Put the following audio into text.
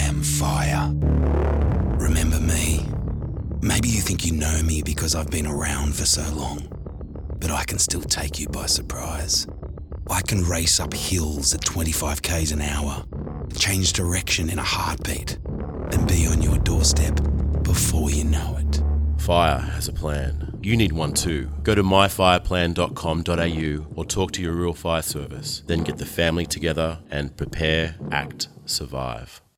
am fire. Remember me? Maybe you think you know me because I've been around for so long, but I can still take you by surprise. I can race up hills at 25 k's an hour, change direction in a heartbeat, and be on your doorstep before you know it. Fire has a plan. You need one too. Go to myfireplan.com.au or talk to your Rural Fire Service. Then get the family together and prepare, act, survive.